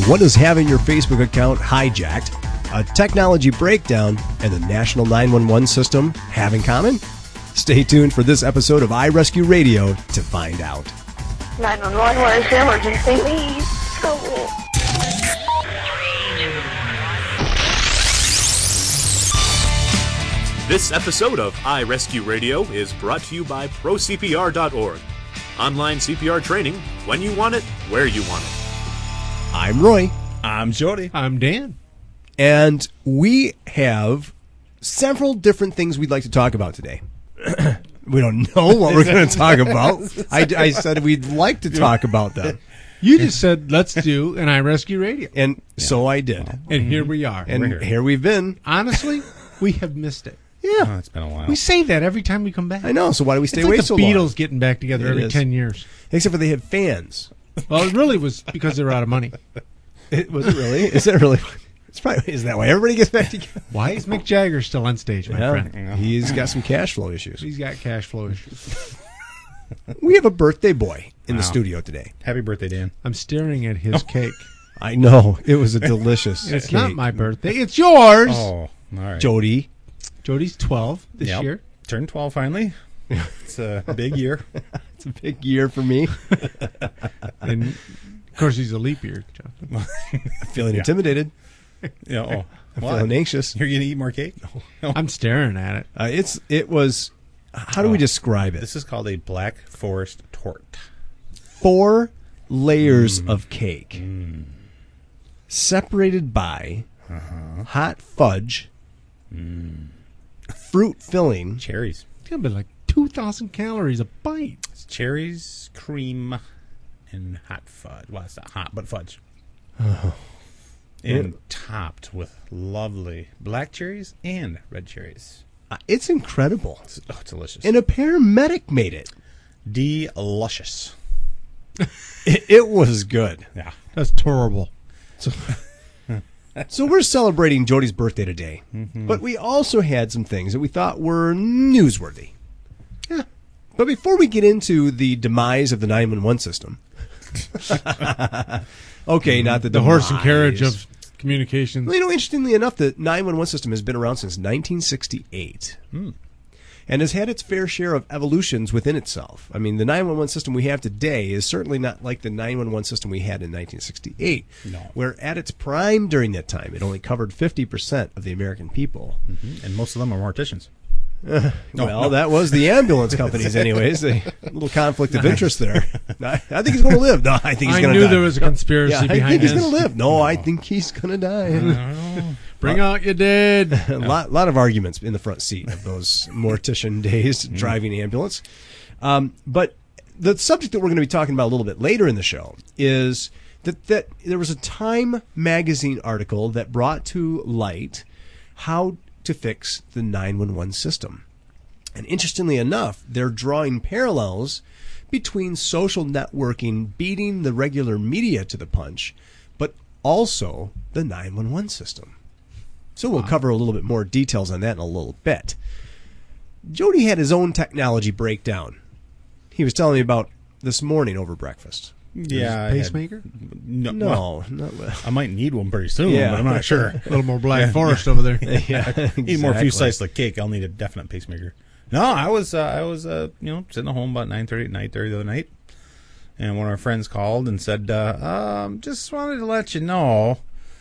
What does having your Facebook account hijacked, a technology breakdown, and the National 911 system have in common? Stay tuned for this episode of iRescue Radio to find out. 911, where's your emergency? Please. Go. This episode of iRescue Radio is brought to you by ProCPR.org. Online CPR training when you want it, where you want it. I'm Roy. I'm Jody. I'm Dan. And we have several different things we'd like to talk about today. We don't know what we're going to talk about. I said we'd like to talk about them. You just said, let's do an iRescue Radio. And so I did. And here we are. And here we've been. Honestly, we have missed it. Yeah. Oh, it's been a while. We say that every time we come back. I know. So why do we stay It's away like so the long? Beatles getting back together It every is. 10 years. Except for they had fans. Well, it really was because they were out of money. Was it really? Is that really? It's probably, is that why everybody gets back together? Why is Mick Jagger still on stage, my friend? He's got some cash flow issues. He's got cash flow issues. We have a birthday boy in the Wow. studio today. Happy birthday, Dan. I'm staring at his cake. I know. It was a delicious It's cake. not my birthday. It's yours. Oh, all right. Jody. Jody's 12 this Yep. year. Turned 12 finally. It's a big year. It's a big year for me. And, of course, he's a leap year, John. Feeling intimidated. Yeah, oh, Feeling anxious. You're going to eat more cake? No. I'm staring at it. It was, how do we describe it? This is called a Black Forest Torte. 4 layers of cake. Separated by hot fudge, fruit filling, Cherries. It's going to be like 2,000 calories a bite. It's cherries, cream, and hot fudge. Well, it's not hot, but fudge. And topped with lovely black cherries and red cherries. it's incredible. It's delicious. And a paramedic made it. Delicious. It was good. Yeah. That's terrible. So we're celebrating Jody's birthday today, but we also had some things that we thought were newsworthy. Yeah. But before we get into the demise of the 911 system, okay, not the The horse and demise. carriage of communications. Well, interestingly enough, the 911 system has been around since 1968. And has had its fair share of evolutions within itself. I mean, the 911 system we have today is certainly not like the 911 system we had in 1968, No. where at its prime during that time, it only covered 50% of the American people. And most of them are morticians. Well, that was the ambulance companies anyways. A little conflict of interest there. I think he's going to live. No, I think he's I going to knew die. there was a conspiracy I think behind he's this. going to live. No, I think he's going to die. Bring out your dead. A lot of arguments in the front seat of those mortician days driving ambulance. But the subject that we're going to be talking about a little bit later in the show is that there was a Time magazine article that brought to light how to fix the 911 system. And interestingly enough, they're drawing parallels between social networking beating the regular media to the punch, but also the 911 system. So we'll cover a little bit more details on that in a little bit. Jody had his own technology breakdown. He was telling me about this morning over breakfast. Yeah. I had- Pacemaker? No. No, well, not I might need one pretty soon, Yeah. but I'm not sure. A little more Black Forest over there. yeah, Need more few exactly. slices of cake. I'll need a definite pacemaker. No, I was sitting at home about 9:30 the other night, and one of our friends called and said, just wanted to let you know,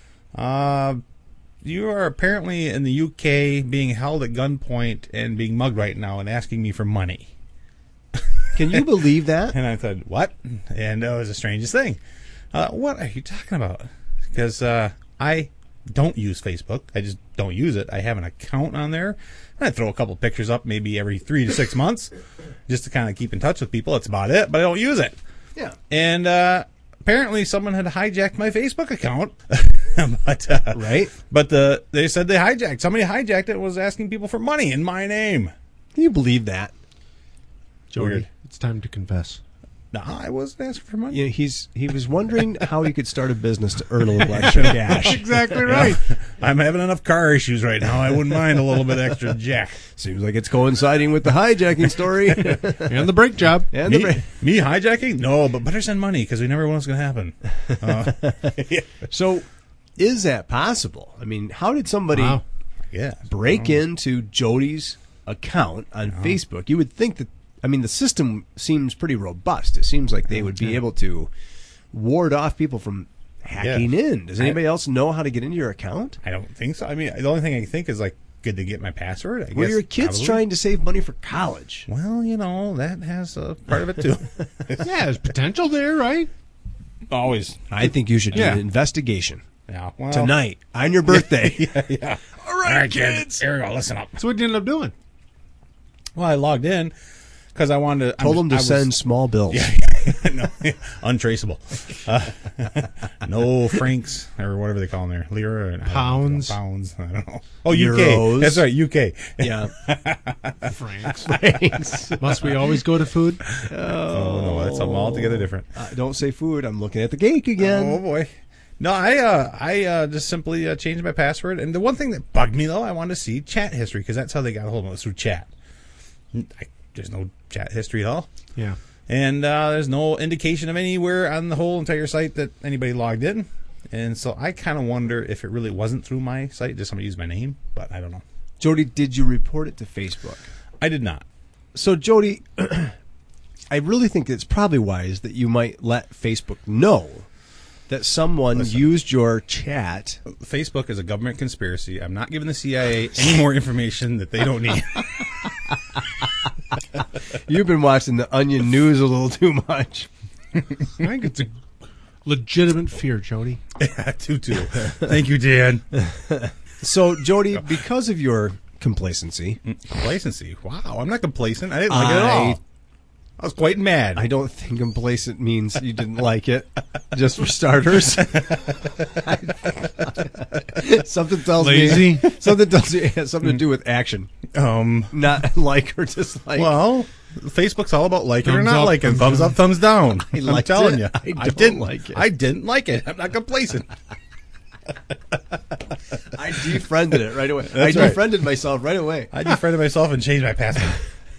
you are apparently in the UK being held at gunpoint and being mugged right now and asking me for money. Can you believe that? And I said, what? And it was the strangest thing. What are you talking about? Because I don't use Facebook. I just don't use it. I have an account on there. And I throw a couple pictures up maybe every 3 to 6 months just to kind of keep in touch with people. That's about it, but I don't use it. Yeah. And apparently someone had hijacked my Facebook account. but Right? But they said somebody hijacked it and was asking people for money in my name. Can you believe that? Jody, Weird. it's time to confess. No, I wasn't asking for money. You know, he was wondering how he could start a business to earn a little extra cash. Exactly right. I'm having enough car issues right now. I wouldn't mind a little bit extra jack. Seems like it's coinciding with the hijacking story. And the brake job. And Me hijacking? No, but better send money because we never know what's going to happen. So, is that possible? I mean, how did somebody Wow. Yeah. break into Jody's account on Facebook? You would think that, I mean, the system seems pretty robust. It seems like they would be able to ward off people from hacking in. Does anybody else know how to get into your account? I don't think so. I mean, the only thing I think is like, good to get my password. I Were guess your kids probably. trying to save money for college? Well, you know, that has a part of it too. Yeah, there's potential there, right? Always. I think you should do Yeah. an investigation Yeah. Well, tonight on your birthday. Yeah. All right, kids. Here we go. Listen up. So what did you end up doing? Well, I logged in because I wanted to. Told them to I was- send small bills. no, untraceable. No francs or whatever they call them there. Lira and Pounds. Pounds. I don't know. Oh, Euros. UK. That's right, UK. Yeah. Franks. Must we always go to food? Oh no, that's something altogether different. Don't say food. I'm looking at the cake again. Oh boy. No, I just simply changed my password. And the one thing that bugged me though, I wanted to see chat history because that's how they got a hold of us, through chat. There's no chat history at all. Yeah. And there's no indication of anywhere on the whole entire site that anybody logged in. And so I kind of wonder if it really wasn't through my site, just somebody used my name, but I don't know. Jody, did you report it to Facebook? I did not. So, Jody, I really think it's probably wise that you might let Facebook know that someone used your chat. Facebook is a government conspiracy. I'm not giving the CIA any more information that they don't need. You've been watching the Onion News a little too much. I think it's a legitimate fear, Jody. Yeah, too. Thank you, Dan. So, Jody, because of your complacency, Complacency. Wow, I'm not complacent. I didn't like it at all. I was quite mad. I don't think complacent means you didn't like it, just for starters. Something tells Lazy? me something tells me it has something to do with action, not like or dislike. Well, Facebook's all about liking or Thumbs not up, liking. thumbs Thumbs down. up, thumbs down. I I'm liked telling it. you. I didn't like it. I didn't like it. I'm not complacent. I defriended it right away. That's I right. defriended myself right away. I defriended myself and changed my password.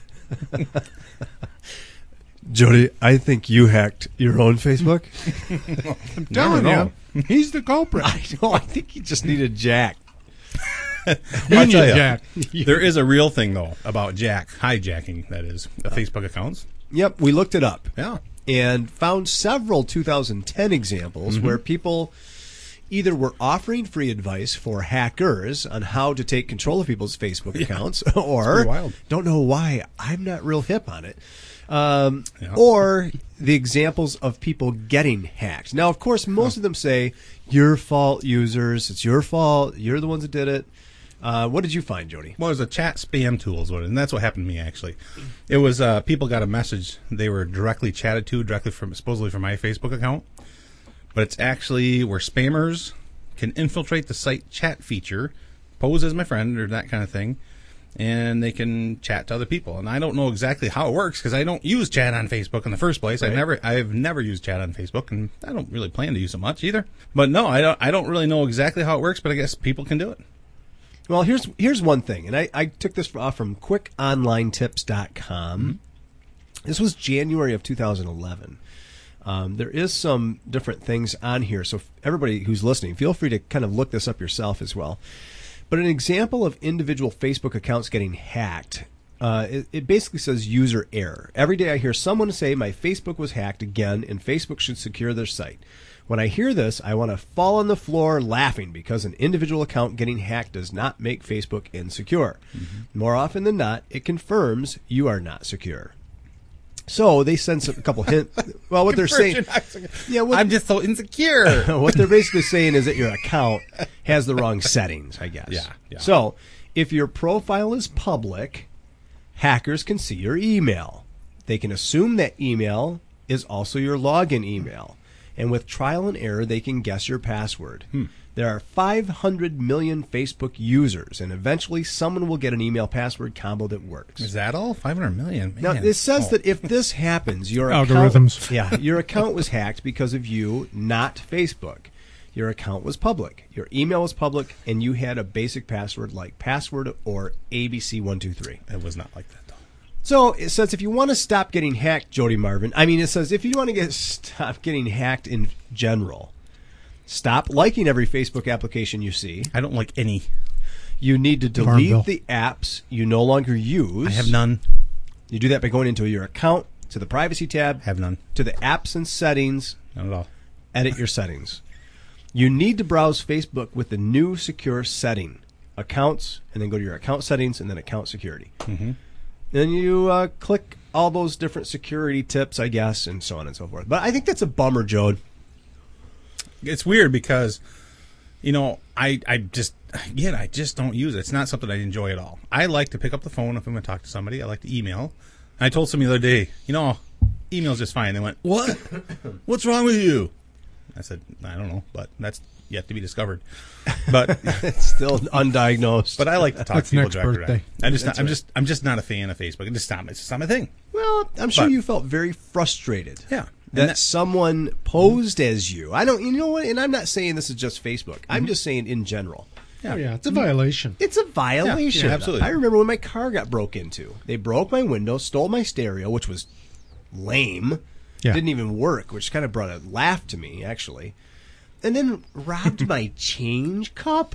Jody, I think you hacked your own Facebook. I'm telling know. you, he's the culprit. I know. I think you just need a jack. I'll Union tell ya, Jack. There is a real thing though about hijacking. That is Facebook accounts. Yep, we looked it up. Yeah. And found several 2010 examples where people either were offering free advice for hackers on how to take control of people's Facebook accounts, or pretty wild. don't know why, I'm not real hip on it, or the examples of people getting hacked. Now, of course, most of them say, your fault, users, it's your fault, you're the ones that did it. What did you find, Jody? Well, it was a chat spam tool, is what, and that's what happened to me actually. It was people got a message they were directly chatted to directly from supposedly from my Facebook account, but it's actually where spammers can infiltrate the site chat feature, pose as my friend or that kind of thing, and they can chat to other people. And I don't know exactly how it works because I don't use chat on Facebook in the first place. Right. I've never used chat on Facebook, and I don't really plan to use it much either. But no, I don't really know exactly how it works, but I guess people can do it. Well, here's one thing, and I took this from quickonlinetips.com. This was January of 2011. There is some different things on here, so everybody who's listening, feel free to kind of look this up yourself as well. But an example of individual Facebook accounts getting hacked, it basically says user error. Every day I hear someone say my Facebook was hacked again, and Facebook should secure their site. When I hear this, I want to fall on the floor laughing because an individual account getting hacked does not make Facebook insecure. More often than not, it confirms you are not secure. So they send a couple hints. Well, what they're saying, I'm just so insecure. what they're basically saying is that your account has the wrong settings, I guess. Yeah. So if your profile is public, hackers can see your email. They can assume that email is also your login email. And with trial and error, they can guess your password. There are 500 million Facebook users, and eventually someone will get an email password combo that works. Is that all? 500 million? Man. Now, this says that if this happens, your Algorithms. your account was hacked because of you, not Facebook. Your account was public. Your email was public, and you had a basic password like password or ABC123. It was not like that, though. So it says if you want to stop getting hacked, Jody Marvin, it says if you want to stop getting hacked in general, stop liking every Facebook application you see. I don't like any. You need to delete the apps you no longer use. I have none. You do that by going into your account, to the privacy tab, Have none. to the apps and settings, Not at all. edit your settings. You need to browse Facebook with the new secure setting, accounts, and then go to your account settings and then account security. Mm-hmm. Then you click all those different security tips, I guess, and so on and so forth. But I think that's a bummer, Jode. It's weird because, I just don't use it. It's not something I enjoy at all. I like to pick up the phone if I'm going to talk to somebody. I like to email. I told somebody the other day, email's just fine. They went, what? What's wrong with you? I said, I don't know, but that's yet to be discovered. But It's still undiagnosed. but I like to talk That's to people next directly. birthday. I'm just not a fan of Facebook. It's just not my thing. Well, I'm sure But- you felt very frustrated. Yeah. That someone posed as you. I don't, you know what? And I'm not saying this is just Facebook. I'm just saying in general. Oh, yeah, it's a violation. It's a violation. Yeah, absolutely. I remember when my car got broke into. They broke my window, stole my stereo, which was lame. Yeah. Didn't even work, which kind of brought a laugh to me, actually. And then robbed my change cup.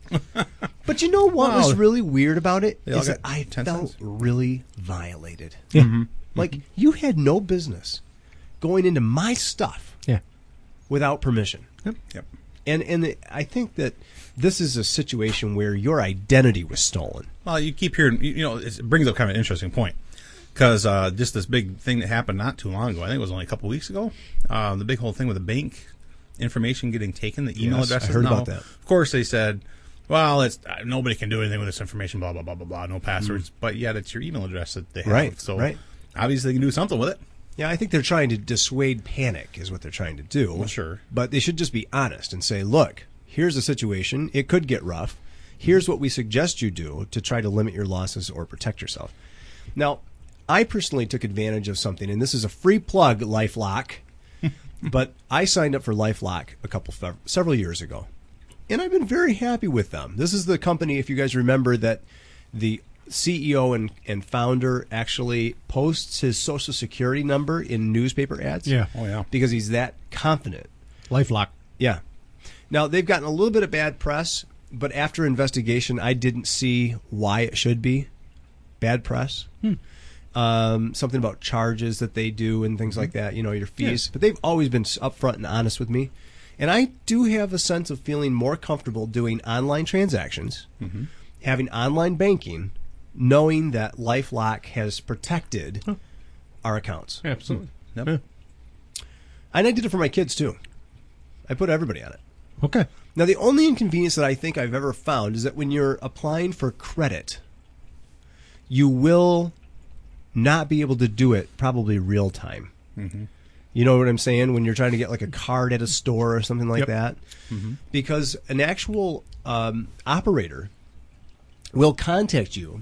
But you know what was really weird about it? They all Is that got I 10 felt cents? really violated. Yeah. Like, you had no business going into my stuff Yeah. without permission. Yep. And I think that this is a situation where your identity was stolen. Well, you keep hearing, it brings up kind of an interesting point. Because just this big thing that happened not too long ago, I think it was only a couple weeks ago, the big whole thing with the bank information getting taken, the email Yes, I addresses. heard Now, about that. Of course, they said, well, it's nobody can do anything with this information, blah, blah, blah, blah, blah, no passwords. But yet it's your email address that they have. Right, So right. obviously they can do something with it. Yeah, I think they're trying to dissuade panic is what they're trying to do. Well, sure. But they should just be honest and say, look, here's the situation. It could get rough. Here's what we suggest you do to try to limit your losses or protect yourself. Now, I personally took advantage of something, and this is a free plug, LifeLock. But I signed up for LifeLock several years ago, and I've been very happy with them. This is the company, if you guys remember, that the CEO and founder actually posts his Social Security number in newspaper ads. Yeah. Oh, yeah. Because he's that confident. LifeLock. Yeah. Now, they've gotten a little bit of bad press, but after investigation, I didn't see why it should be bad press. Something about charges that they do and things like that, your fees. Yeah. But they've always been upfront and honest with me. And I do have a sense of feeling more comfortable doing online transactions, having online banking, knowing that LifeLock has protected our accounts. Absolutely. Yep. Yeah. And I did it for my kids, too. I put everybody on it. Okay. Now, the only inconvenience that I think I've ever found is that when you're applying for credit, you will not be able to do it probably real time. You know what I'm saying? When you're trying to get like a card at a store or something like Yep. that. Because an actual operator will contact you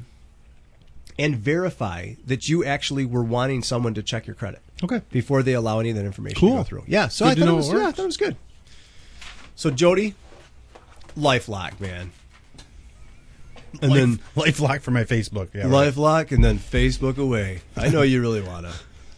and verify that you actually were wanting someone to check your credit Okay. before they allow any of that information to Cool. go through. Yeah, so Good I to thought, know it was, it yeah, I works. thought it was good. So, Jody, LifeLock, man. And then LifeLock for my Facebook. Yeah, right. LifeLock and then Facebook away. I know you really want to.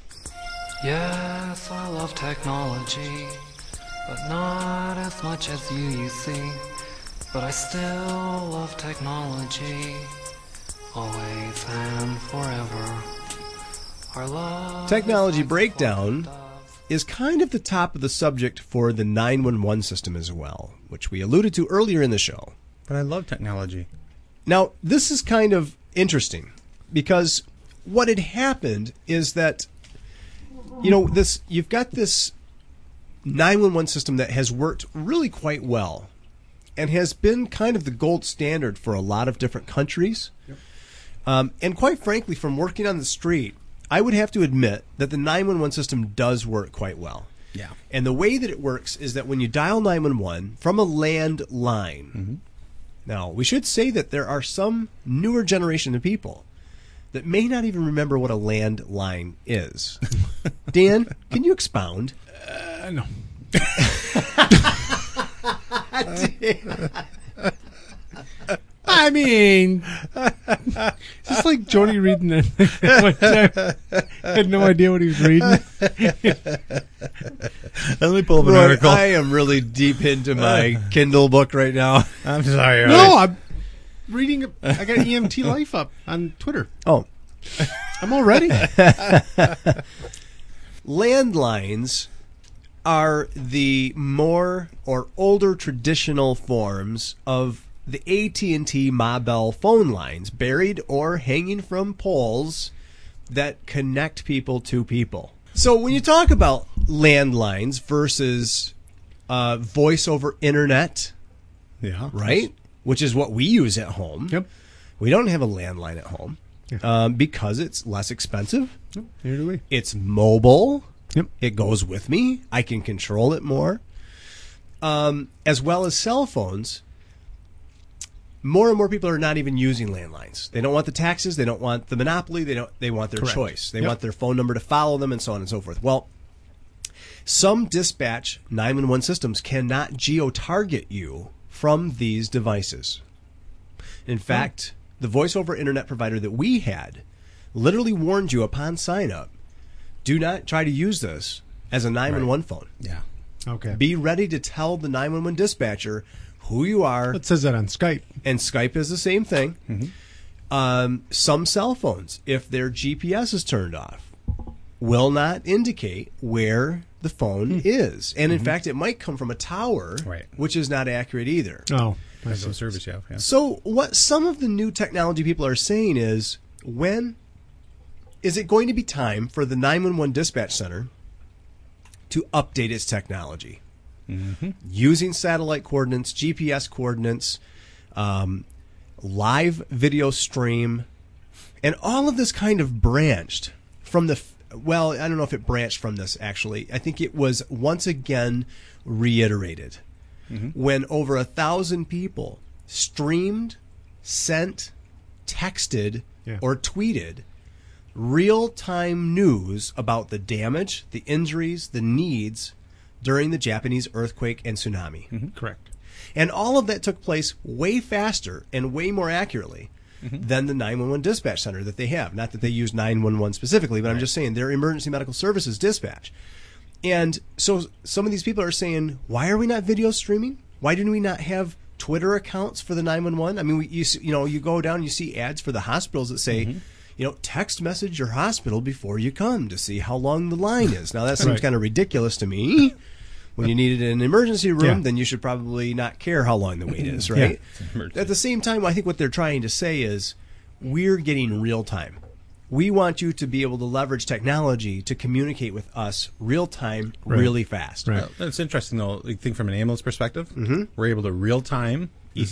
Yes, I love technology, but not as much as you see. But I still love technology, always and forever. Our love Technology is like breakdown flutter doves. is kind of the top of the subject for the 911 system as well, which we alluded to earlier in the show. But I love technology. Now, this is kind of interesting because what had happened is that, you've got this 911 system that has worked really quite well and has been kind of the gold standard for a lot of different countries. And quite frankly, from working on the street, I would have to admit that the 911 system does work quite well. Yeah. And the way that it works is that when you dial 911 from a landline, now we should say that there are some newer generation of people that may not even remember what a landline is. Dan, can you expound? No. I mean, it's just like Jody reading it one time. I had no idea what he was reading. Let me pull up an Roy, article. I am really deep into my Kindle book right now. I'm sorry. Roy. No, I'm reading. I got EMT Life up on Twitter. Oh, I'm all ready. landlines are the more or older traditional forms of the AT&T Ma Bell phone lines, buried or hanging from poles that connect people to people. So when you talk about landlines versus voice over internet, Yeah. right, which is what we use at home. Yep. We don't have a landline at home because it's less expensive. Here do we. It's mobile. Yep. It goes with me. I can control it more. As well as cell phones. More and more people are not even using landlines. They don't want the taxes. They don't want the monopoly. They want their Correct. choice. They Yep. want their phone number to follow them and so on and so forth. Well, some dispatch 911 systems cannot geo-target you from these devices. In fact, the voice over internet provider that we had literally warned you upon sign up, do not try to use this as a 911 phone. Yeah. Okay. Be ready to tell the 911 dispatcher who you are, It says that on Skype. and Skype is the same thing. Some cell phones, if their GPS is turned off, will not indicate where the phone is. And in fact, it might come from a tower, Right. which is not accurate either. Oh. I That's see. what service you have. Yeah. So what some of the new technology people are saying is, when is it going to be time for the 911 dispatch center to update its technology? Using satellite coordinates, GPS coordinates, live video stream, and all of this kind of branched from the, well, I don't know if it branched from this actually. I think it was once again reiterated when over 1,000 people streamed, sent, texted, Yeah. or tweeted real-time news about the damage, the injuries, the needs during the Japanese earthquake and tsunami. Correct. And all of that took place way faster and way more accurately than the 911 dispatch center that they have. Not that they use 911 specifically, but I'm just saying they're emergency medical services dispatch. And so some of these people are saying, why are we not video streaming? Why didn't we not have Twitter accounts for the 911? I mean, you go down and you see ads for the hospitals that say, text message your hospital before you come to see how long the line is. Now, that seems Right. kind of ridiculous to me. When you need it in an emergency room, Yeah. then you should probably not care how long the wait is, right? emergency. At the same time, I think what they're trying to say is we're getting real time. We want you to be able to leverage technology to communicate with us real time, Right. really fast. Right. That's interesting, though. Like, think from an ambulance perspective. We're able to real time,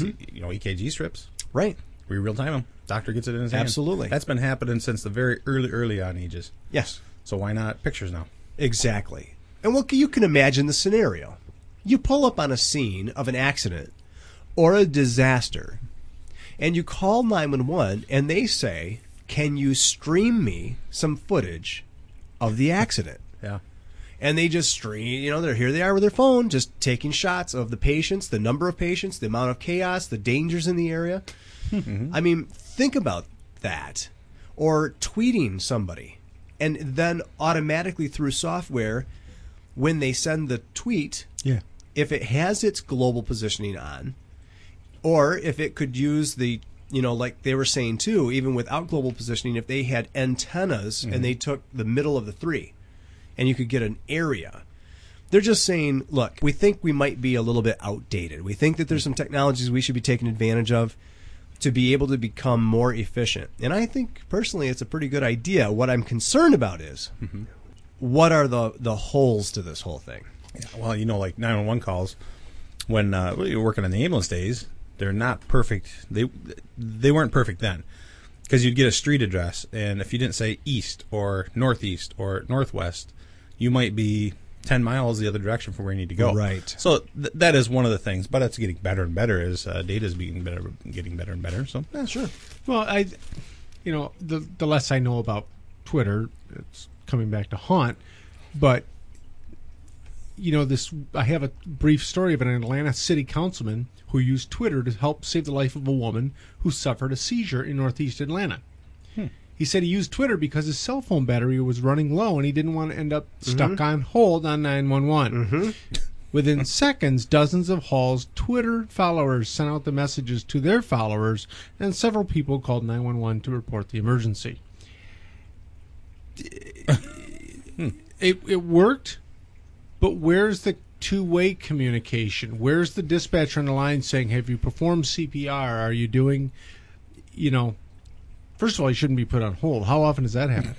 EKG strips. Right. We real time them. Doctor gets it in his hand. Absolutely. That's been happening since the very early on ages. Yes. So why not pictures now? Exactly. And well, you can imagine the scenario. You pull up on a scene of an accident or a disaster, and you call 911, and they say, can you stream me some footage of the accident? Yeah. And they just stream, here they are with their phone, just taking shots of the patients, the number of patients, the amount of chaos, the dangers in the area. I mean, think about that. Or tweeting somebody, and then automatically through software, when they send the tweet, Yeah. if it has its global positioning on, or if it could use the, like they were saying too, even without global positioning, if they had antennas and they took the middle of the three, and you could get an area. They're just saying, look, we think we might be a little bit outdated. We think that there's some technologies we should be taking advantage of to be able to become more efficient. And I think, personally, it's a pretty good idea. What I'm concerned about is, what are the holes to this whole thing? Yeah, well, like 911 calls, when you're working on the ambulance days, they're not perfect. They weren't perfect then, because you'd get a street address, and if you didn't say east or northeast or northwest, you might be 10 miles the other direction from where you need to go. Right. So that is one of the things, but it's getting better and better as data is getting better and better. So yeah, sure. Well, the less I know about Twitter, it's coming back to haunt, but I have a brief story of an Atlanta city councilman who used Twitter to help save the life of a woman who suffered a seizure in northeast Atlanta. He said he used Twitter because his cell phone battery was running low and he didn't want to end up stuck on hold on 911. Within seconds, dozens of Hall's Twitter followers sent out the messages to their followers, and several people called 911 to report the emergency. It worked, but where's the two-way communication? Where's the dispatcher on the line saying, have you performed CPR? Are you doing, first of all, you shouldn't be put on hold. How often does that happen?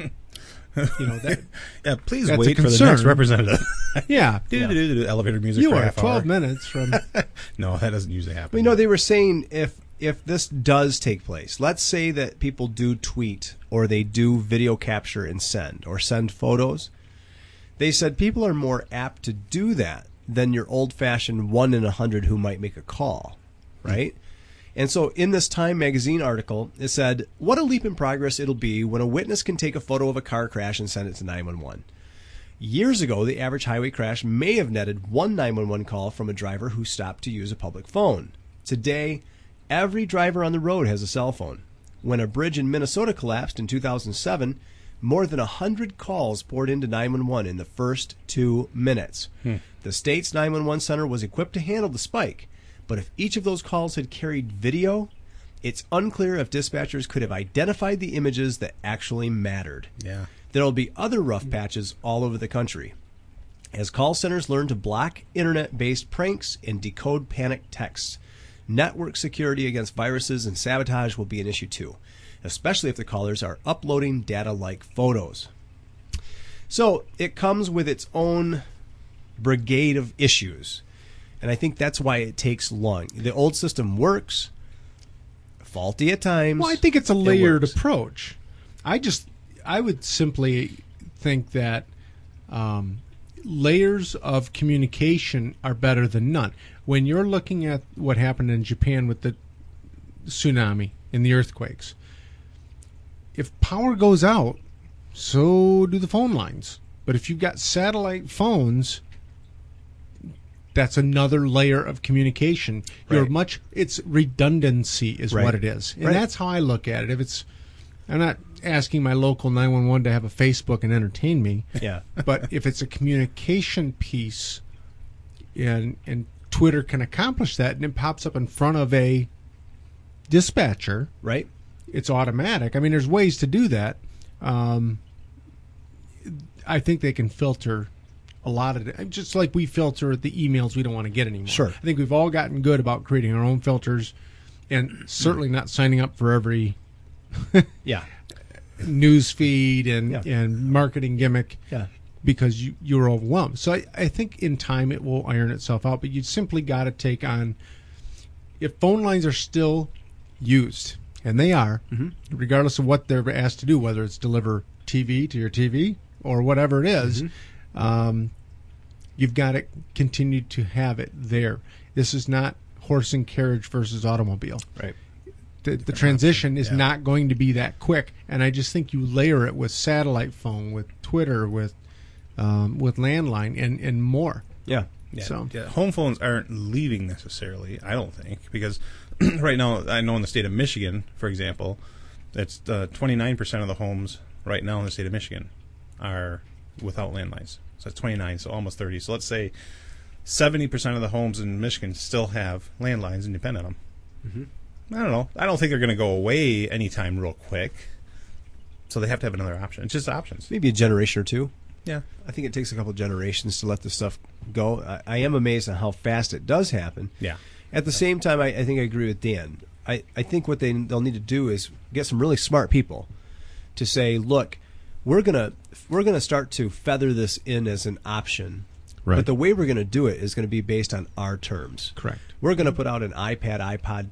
Please that's wait a for the concern. next representative. Yeah. Elevator music You for a are half 12 hour. minutes from... No, that doesn't usually happen. Well, they were saying if this does take place, let's say that people do tweet or they do video capture and send or send photos, they said people are more apt to do that than your old-fashioned 1 in 100 who might make a call, right? And so in this Time magazine article, it said, what a leap in progress it'll be when a witness can take a photo of a car crash and send it to 911. Years ago, the average highway crash may have netted one 911 call from a driver who stopped to use a public phone. Today, every driver on the road has a cell phone. When a bridge in Minnesota collapsed in 2007, more than 100 calls poured into 911 in the first 2 minutes. The state's 911 center was equipped to handle the spike. But if each of those calls had carried video, it's unclear if dispatchers could have identified the images that actually mattered. Yeah. There will be other rough patches all over the country. As call centers learn to block internet-based pranks and decode panic texts, network security against viruses and sabotage will be an issue too, especially if the callers are uploading data like photos. So it comes with its own brigade of issues. And I think that's why it takes long. The old system works, faulty at times. Well, I think it's a layered works. approach. I would simply think that layers of communication are better than none. When you're looking at what happened in Japan with the tsunami and the earthquakes, if power goes out, so do the phone lines. But if you've got satellite phones, that's another layer of communication. Right. It's redundancy is Right. what it is. And Right. that's how I look at it. I'm not asking my local 911 to have a Facebook and entertain me. Yeah. But if it's a communication piece and Twitter can accomplish that and it pops up in front of a dispatcher, Right? it's automatic. I mean, there's ways to do that. I think they can filter a lot of it, just like we filter the emails we don't want to get anymore. Sure. I think we've all gotten good about creating our own filters and certainly not signing up for every Yeah. news feed and Yeah. marketing gimmick Yeah. because you're overwhelmed. So I think in time it will iron itself out, but you simply got to take on, if phone lines are still used, and they are, regardless of what they're asked to do, whether it's deliver TV to your TV or whatever it is, you've got to continue to have it there. This is not horse and carriage versus automobile. Right. The transition is not going to be that quick, and I just think you layer it with satellite phone, with Twitter, with landline, and more. Yeah. Yeah, So- home phones aren't leaving necessarily, I don't think, because right now, I know in the state of Michigan, for example, it's 29% of the homes right now in the state of Michigan are without landlines. So it's 29, so almost 30. So let's say 70% of the homes in Michigan still have landlines and depend on them. I don't know. I don't think they're going to go away anytime real quick. So they have to have another option. It's just options. Maybe a generation or two. Yeah. I think it takes a couple generations to let this stuff go. I am amazed at how fast it does happen. Yeah. At the same time, I think I agree with Dan. I think what they'll need to do is get some really smart people to say, look, we're gonna start to feather this in as an option. Right. But the way we're going to do it is going to be based on our terms. Correct. We're going to put out an iPad, iPod,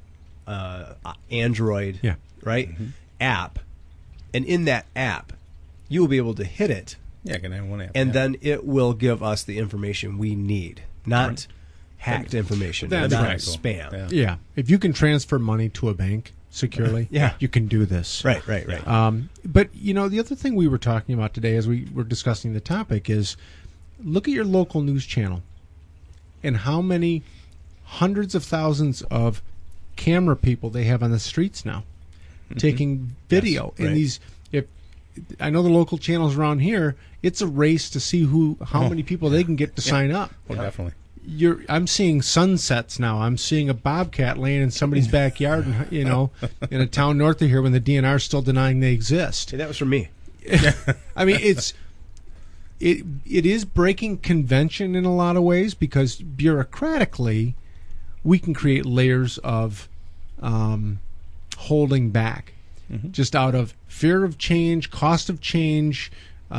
Android, Yeah. right, app, and in that app, you will be able to hit it Yeah, get 911 app. and yeah. then it will give us the information we need, not hacked information, That's not right. spam. Yeah. Yeah. If you can transfer money to a bank securely, Yeah. you can do this. Right. But, the other thing we were talking about today as we were discussing the topic is look at your local news channel and how many hundreds of thousands of camera people they have on the streets now taking video. Yes, right. And I know the local channels around here, it's a race to see how many people they can get to sign up. Oh, definitely. I'm seeing sunsets now. I'm seeing a bobcat laying in somebody's backyard, in a town north of here when the DNR is still denying they exist. Hey, that was from me. I mean, it is breaking convention in a lot of ways because bureaucratically, we can create layers of holding back, just out of fear of change, cost of change,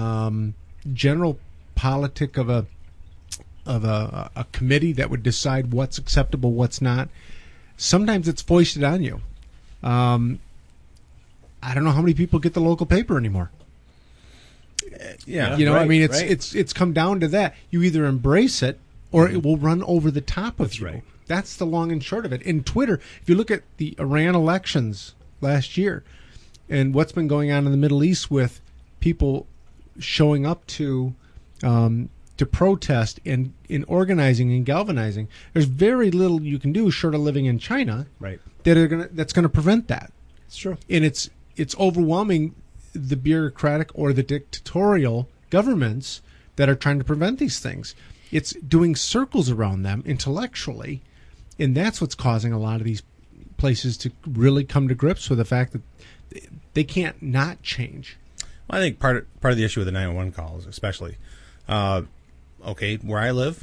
general politic of a committee that would decide what's acceptable, what's not. Sometimes it's foisted on you. I don't know how many people get the local paper anymore. Yeah. Right, I mean, right. it's come down to that. You either embrace it or it will run over the top of you. right. That's the long and short of it. In Twitter, if you look at the Iran elections last year and what's been going on in the Middle East with people showing up to protest and in organizing and galvanizing, there's very little you can do short of living in China Right. that's going to prevent that. It's true. And it's overwhelming the bureaucratic or the dictatorial governments that are trying to prevent these things. It's doing circles around them intellectually, and that's what's causing a lot of these places to really come to grips with the fact that they can't not change. Well, I think part of the issue with the 911 calls, especially, where I live,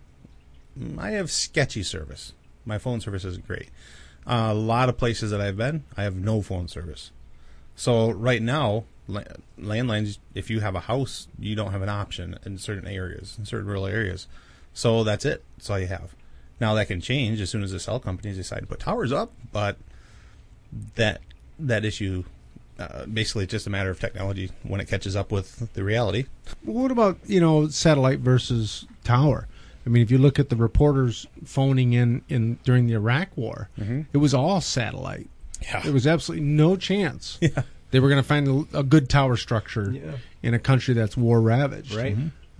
I have sketchy service. My phone service isn't great. A lot of places that I've been, I have no phone service. So right now, landlines, if you have a house, you don't have an option in certain areas, in certain rural areas. So that's it. That's all you have. Now that can change as soon as the cell companies decide to put towers up, but that issue, basically it's just a matter of technology when it catches up with the reality. What about, satellite versus tower? I mean, if you look at the reporters phoning in during the Iraq War, it was all satellite. Yeah. There was absolutely no chance they were going to find a good tower structure in a country that's war ravaged. Right.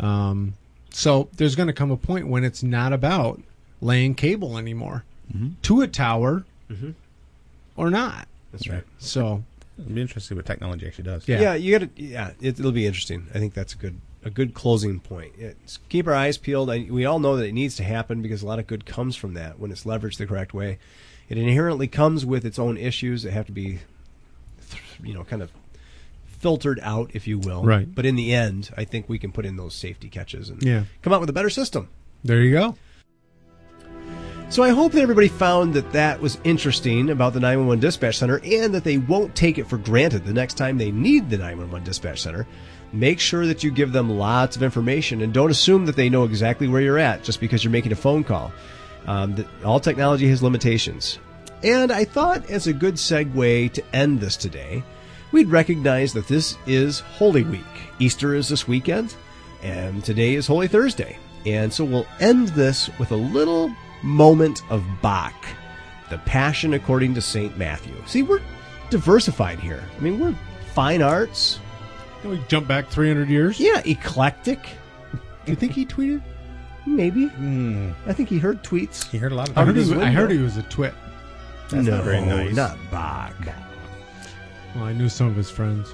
So there's going to come a point when it's not about laying cable anymore to a tower or not. That's right. So It'll be interesting to see what technology actually does. Yeah. You got to. Yeah, it'll be interesting. I think that's a good closing point. It's keep our eyes peeled. We all know that it needs to happen because a lot of good comes from that when it's leveraged the correct way. It inherently comes with its own issues that have to be, kind of filtered out, if you will. Right. But in the end, I think we can put in those safety catches and come out with a better system. there you go. So I hope that everybody found that was interesting about the 911 dispatch center and that they won't take it for granted the next time they need the 911 dispatch center. Make sure that you give them lots of information and don't assume that they know exactly where you're at just because you're making a phone call. That all technology has limitations. And I thought as a good segue to end this today, we'd recognize that this is Holy Week. Easter is this weekend, and today is Holy Thursday. And so we'll end this with a little moment of Bach, the Passion according to St. Matthew. See, we're diversified here. I mean, we're fine arts. Can we jump back 300 years? Yeah, eclectic. Do you think he tweeted? Maybe. I think he heard tweets. He heard a lot of I heard, his I window. heard he was a twit. That's no, not very nice. not Bach. Well, I knew some of his friends.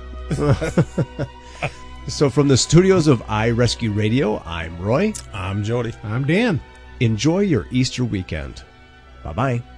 So from the studios of iRescue Radio, I'm Roy. I'm Jody. I'm Dan. Enjoy your Easter weekend. Bye-bye.